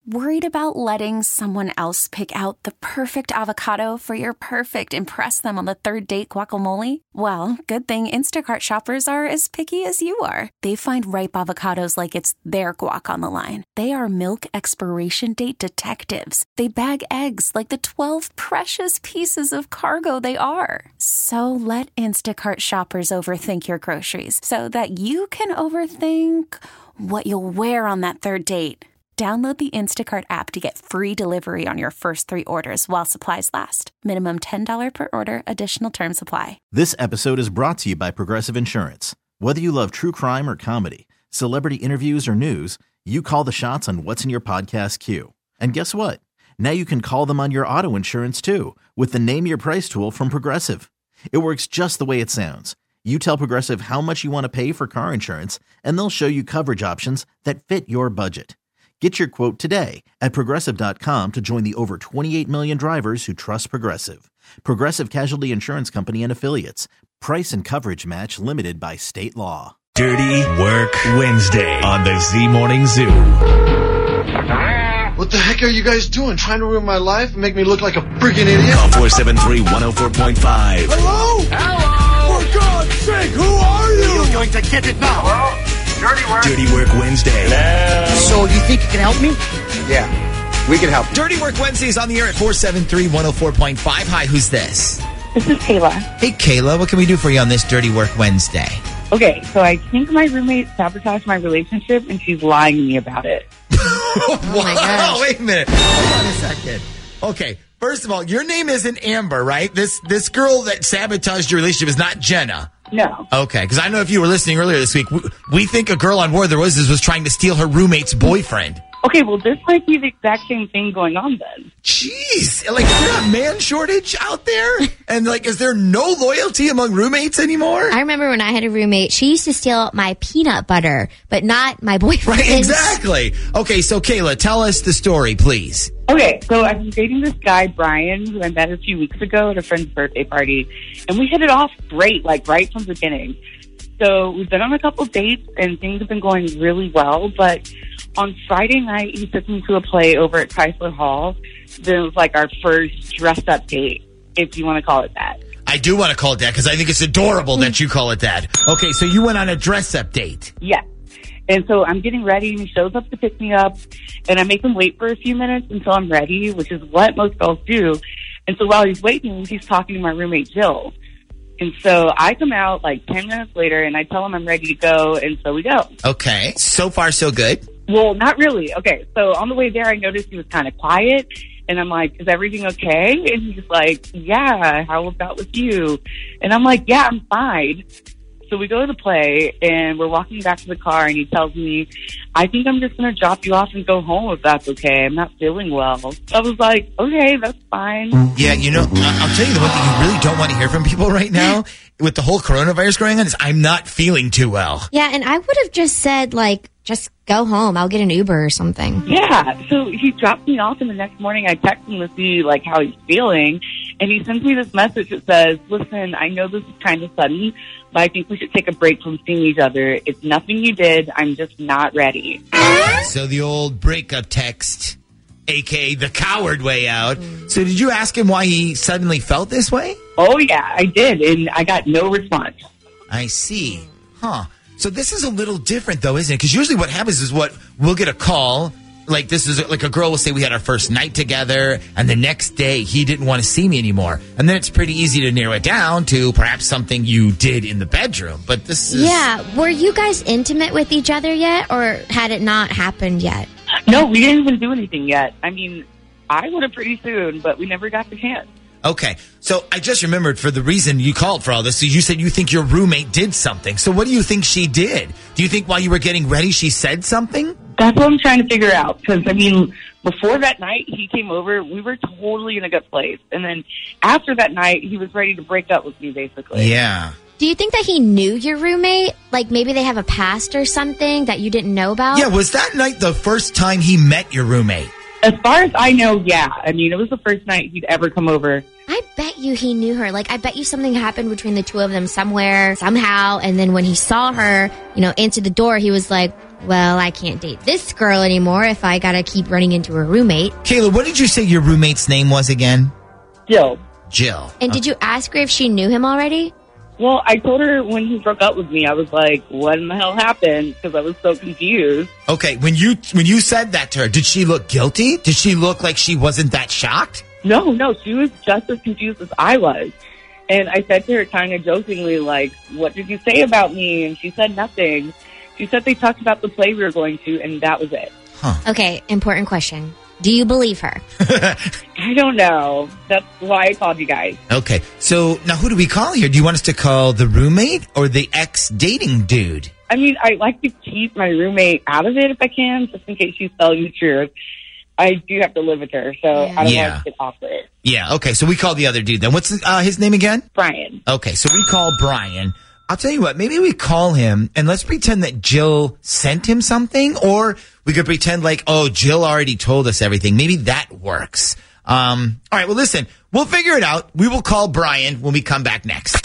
Worried about letting someone else pick out the perfect avocado for your perfect impress them on the third date guacamole? Well, good thing Instacart shoppers are as picky as you are. They find ripe avocados like it's their guac on the line. They are milk expiration date detectives. They bag eggs like the 12 precious pieces of cargo they are. So let Instacart shoppers overthink your groceries so that you can overthink what you'll wear on that third date. Download the Instacart app to get free delivery on your first 3 orders while supplies last. Minimum $10 per order. Additional terms apply. This episode is brought to you by Progressive Insurance. Whether you love true crime or comedy, celebrity interviews or news, you call the shots on what's in your podcast queue. And guess what? Now you can call them on your auto insurance too with the Name Your Price tool from Progressive. It works just the way it sounds. You tell Progressive how much you want to pay for car insurance, and they'll show you coverage options that fit your budget. Get your quote today at Progressive.com to join the over 28 million drivers who trust Progressive. Progressive Casualty Insurance Company and Affiliates. Price and coverage match limited by state law. Dirty Work Wednesday on the Z Morning Zoo. What the heck are you guys doing? Trying to ruin my life and make me look like a freaking idiot? Call 473-104.5. Hello? Hello! For God's sake, who are you? You're going to get it now. Hello? Dirty Work Wednesday. So you think you can help me? Yeah, we can help you. Dirty Work Wednesday is on the air at 473-104.5. Hi, who's this? This is Kayla. Hey, Kayla, what can we do for you on this Dirty Work Wednesday? Okay, so I think my roommate sabotaged my relationship, and she's lying to me about it. Oh my gosh. Wait a minute. Hold on a second. Okay, first of all, your name isn't Amber, right? This girl that sabotaged your relationship is not Jenna. No. Okay, because I know if you were listening earlier this week, we think a girl on War of the Roses was trying to steal her roommate's boyfriend. Okay, well, this might be the exact same thing going on then. Jeez. Like, is there a man shortage out there? And, like, is there no loyalty among roommates anymore? I remember when I had a roommate, she used to steal my peanut butter, but not my boyfriend. Right, exactly. Okay, so, Kayla, tell us the story, please. Okay, so I've been dating this guy, Brian, who I met a few weeks ago at a friend's birthday party, and we hit it off great, like, right from the beginning. So we've been on a couple dates, and things have been going really well, but on Friday night, he took me to a play over at Chrysler Hall. It was like our first dressed-up date, if you want to call it that. I do want to call it that, because I think it's adorable that you call it that. Okay, so you went on a dress-up date. Yes. And so I'm getting ready, and he shows up to pick me up, and I make him wait for a few minutes until I'm ready, which is what most girls do. And so while he's waiting, he's talking to my roommate, Jill. And so I come out like 10 minutes later, and I tell him I'm ready to go, and so we go. Okay. So far, so good? Well, not really. Okay, so on the way there, I noticed he was kind of quiet, and I'm like, is everything okay? And he's like, yeah, how about with you? And I'm like, yeah, I'm fine. So we go to the play, and we're walking back to the car, and he tells me, I think I'm just going to drop you off and go home if that's okay. I'm not feeling well. I was like, okay, that's fine. Yeah, you know, I'll tell you the one thing you really don't want to hear from people right now with the whole coronavirus going on is I'm not feeling too well. Yeah, and I would have just said, like, just go home. I'll get an Uber or something. Yeah, so he dropped me off, and the next morning I text him to see, like, how he's feeling. And he sends me this message that says, listen, I know this is kind of sudden, but I think we should take a break from seeing each other. It's nothing you did. I'm just not ready. So the old breakup text, a.k.a. the coward way out. So did you ask him why he suddenly felt this way? Oh, yeah, I did, and I got no response. I see. Huh. So this is a little different, though, isn't it? Because usually what happens is we'll get a call. Like, this is like a girl will say we had our first night together, and the next day he didn't want to see me anymore. And then it's pretty easy to narrow it down to perhaps something you did in the bedroom. But this is... Yeah. Were you guys intimate with each other yet, or had it not happened yet? No, we didn't even do anything yet. I mean, I would have pretty soon, but we never got the chance. Okay, so I just remembered for the reason you called for all this. So you said you think your roommate did something. So what do you think she did? Do you think while you were getting ready she said something? That's what I'm trying to figure out. Because, I mean, before that night he came over, we were totally in a good place. And then after that night, he was ready to break up with me, basically. Yeah. Do you think that he knew your roommate? Like maybe they have a past or something that you didn't know about? Yeah, was that night the first time he met your roommate? As far as I know, yeah. I mean, it was the first night he'd ever come over. I bet you he knew her. Like, I bet you something happened between the two of them somewhere, somehow. And then when he saw her, you know, answer the door, he was like, well, I can't date this girl anymore if I gotta keep running into her roommate. Kayla, what did you say your roommate's name was again? Jill. Jill. And did you ask her if she knew him already? Well, I told her when he broke up with me, I was like, what in the hell happened? Because I was so confused. Okay, when you said that to her, did she look guilty? Did she look like she wasn't that shocked? No, she was just as confused as I was. And I said to her kind of jokingly, like, what did you say about me? And she said nothing. She said they talked about the play we were going to, and that was it. Huh. Okay, important question. Do you believe her? I don't know. That's why I called you guys. Okay, so now who do we call here? Do you want us to call the roommate or the ex-dating dude? I mean, I like to keep my roommate out of it if I can, just in case she's telling the truth. I do have to live with her, so I don't want to get awkward. Yeah, okay, so we call the other dude then. What's his name again? Brian. Okay, so we call Brian. I'll tell you what, maybe we call him and let's pretend that Jill sent him something, or we could pretend like, oh, Jill already told us everything. Maybe that works. All right, well, listen, we'll figure it out. We will call Brian when we come back next.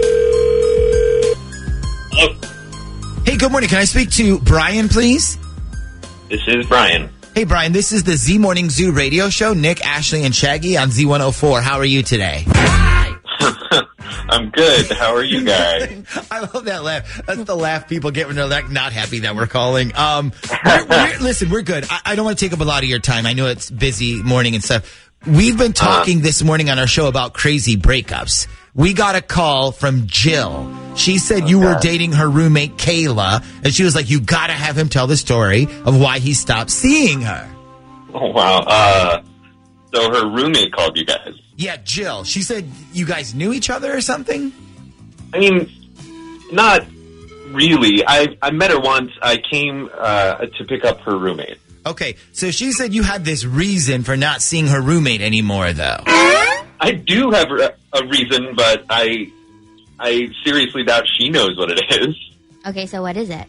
Hello. Hey, good morning. Can I speak to Brian, please? This is Brian. Hey, Brian, this is the Z Morning Zoo radio show. Nick, Ashley, and Shaggy on Z104. How are you today? I'm good. How are you guys? I love that laugh. That's the laugh people get when they're like not happy that we're calling. Listen, we're good. I don't want to take up a lot of your time. I know it's busy morning and stuff. We've been talking this morning on our show about crazy breakups. We got a call from Jill. She said you were dating her roommate, Kayla, and she was like, you got to have him tell the story of why he stopped seeing her. Oh, wow. So her roommate called you guys. Yeah, Jill. She said you guys knew each other or something? I mean, not really. I met her once. I came to pick up her roommate. Okay, so she said you had this reason for not seeing her roommate anymore, though. I do have a reason, but I seriously doubt she knows what it is. Okay, so what is it?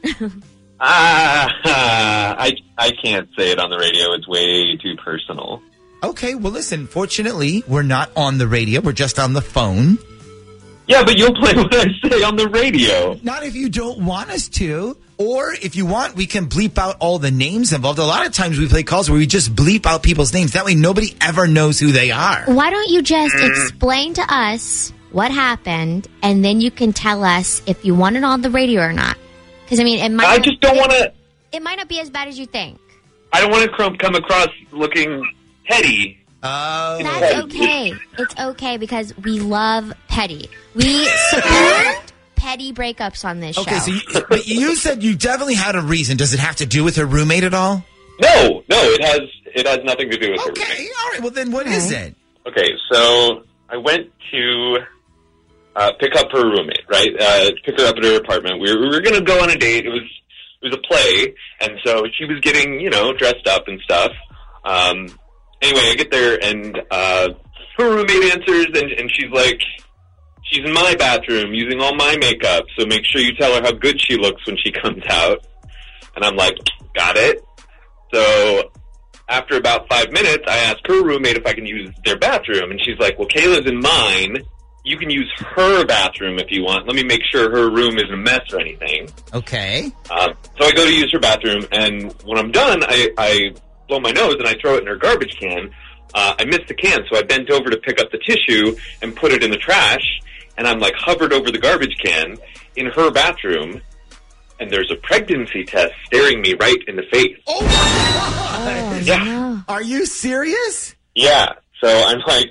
I can't say it on the radio. It's way too personal. Okay, well, listen, fortunately, we're not on the radio. We're just on the phone. Yeah, but you'll play what I say on the radio. Not if you don't want us to. Or if you want, we can bleep out all the names involved. A lot of times we play calls where we just bleep out people's names. That way nobody ever knows who they are. Why don't you just explain to us what happened, and then you can tell us if you want it on the radio or not. Because, I mean, it might I just don't want to... It might not be as bad as you think. I don't want to come across looking petty. That's okay. It's okay because we love petty. We support petty breakups on this show. Okay, so you said you definitely had a reason. Does it have to do with her roommate at all? No, it has nothing to do with her roommate. Okay, all right. Well, then what is it? Okay, so I went to pick up her roommate, right? Pick her up at her apartment. We were going to go on a date. It was a play, and so she was getting, dressed up and stuff. Anyway, I get there, and her roommate answers, and she's like, she's in my bathroom using all my makeup, so make sure you tell her how good she looks when she comes out. And I'm like, got it. So after about 5 minutes, I ask her roommate if I can use their bathroom, and she's like, well, Kayla's in mine. You can use her bathroom if you want. Let me make sure her room isn't a mess or anything. Okay. So I go to use her bathroom, and when I'm done, I blow my nose and I throw it in her garbage can. I missed the can, so I bent over to pick up the tissue and put it in the trash, and I'm like hovered over the garbage can in her bathroom, and there's a pregnancy test staring me right in the face. Oh, my God. Yeah. No. Are you serious? Yeah. So I'm like,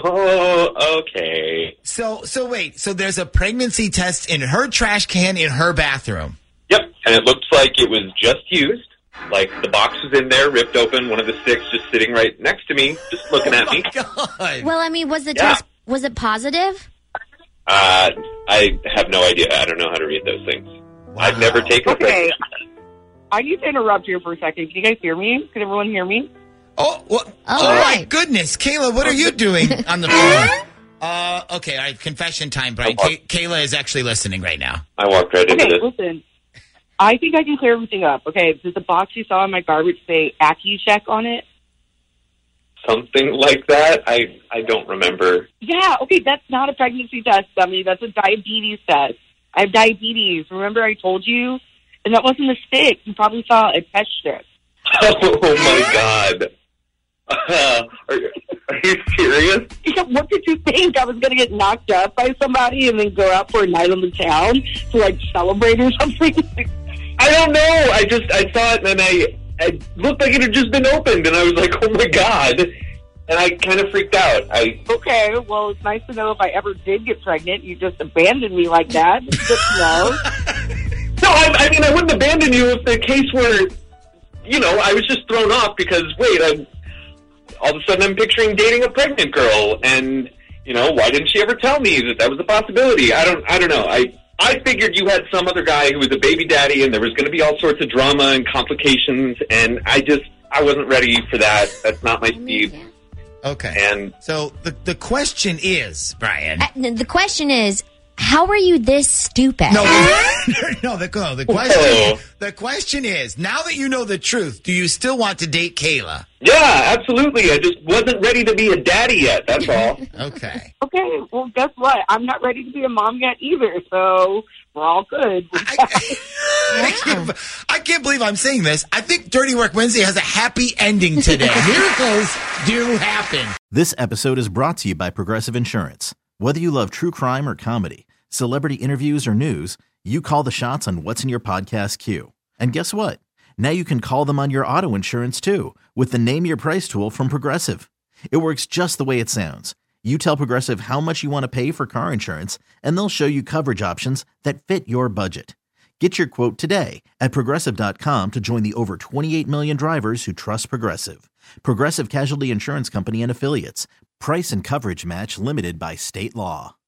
oh, okay. So wait. So there's a pregnancy test in her trash can in her bathroom. Yep. And it looks like it was just used. Like, the box was in there, ripped open, one of the sticks just sitting right next to me, just looking at me. God. Well, I mean, was the test, was it positive? I have no idea. I don't know how to read those things. Wow. I've never taken a pregnancy test. I need to interrupt here for a second. Can you guys hear me? Can everyone hear me? Oh, well, right. My goodness. Kayla, what are you doing on the phone? Okay, all right, confession time, Brian. Kayla is actually listening right now. I walked right into this. Listen. I think I can clear everything up. Okay, did the box you saw in my garbage say AccuCheck on it? Something like that? I don't remember. Yeah, okay, that's not a pregnancy test, dummy. That's a diabetes test. I have diabetes. Remember I told you? And that wasn't a stick. You probably saw a test strip. Oh my God. Are you serious? Yeah, what did you think? I was going to get knocked up by somebody and then go out for a night on the town to, like, celebrate or something? I don't know. I saw it, and then I looked like it had just been opened, and I was like, oh my God. And I kind of freaked out. Okay, well, it's nice to know if I ever did get pregnant. You just abandoned me like that. It's good to know. No, I mean, I wouldn't abandon you if the case were, you know, I was just thrown off because, wait, all of a sudden I'm picturing dating a pregnant girl, and, you know, why didn't she ever tell me that was a possibility? I don't know. I figured you had some other guy who was a baby daddy, and there was going to be all sorts of drama and complications, and I wasn't ready for that. That's not my speed. Yeah. Okay. And so the question is, Brian. The question is, how are you this stupid? No, the question is, now that you know the truth, do you still want to date Kayla? yeah, absolutely. I just wasn't ready to be a daddy yet. That's all. Okay. Okay, well, guess what? I'm not ready to be a mom yet either, so we're all good. I can't believe I'm saying this. I think Dirty Work Wednesday has a happy ending today. Miracles do happen. This episode is brought to you by Progressive Insurance. Whether you love true crime or comedy, celebrity interviews or news, you call the shots on what's in your podcast queue. And guess what? Now you can call them on your auto insurance too with the Name Your Price tool from Progressive. It works just the way it sounds. You tell Progressive how much you want to pay for car insurance, and they'll show you coverage options that fit your budget. Get your quote today at Progressive.com to join the over 28 million drivers who trust Progressive. Progressive Casualty Insurance Company and Affiliates. Price and coverage match limited by state law.